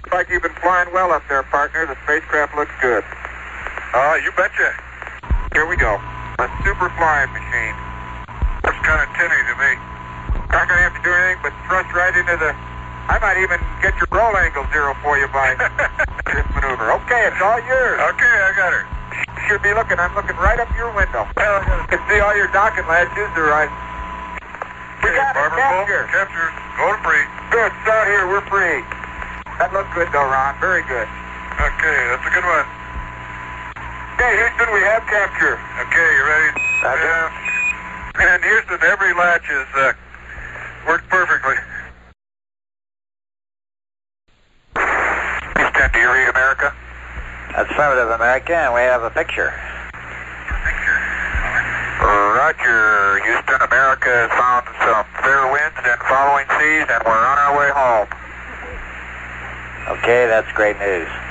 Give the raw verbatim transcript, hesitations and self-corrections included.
Looks like you've been flying well up there, partner. The spacecraft looks good. Uh, you betcha. Here we go. A super flying machine. Looks kind of tinny to me. Not going to have to do anything but thrust right into the... I might even get your roll angle zero for you by this maneuver. Okay, it's all yours. Okay, I got her. Should be looking. I'm looking right up your window. Well, I got You can see all your docking latches are right. We got it. Barber Capture. Bolt, capture. Going free. Good. Start here. We're free. That looked good, though, Ron. Very good. Okay, that's a good one. Okay, Houston, we have capture. Okay, you ready? Roger. Yeah. And Houston, every latch is uh, worked perfectly. Houston, do you read America? Affirmative, America, and we have a picture. Roger, Houston. America has found some fair winds and following seas, and we're on our way home. Okay, that's great news.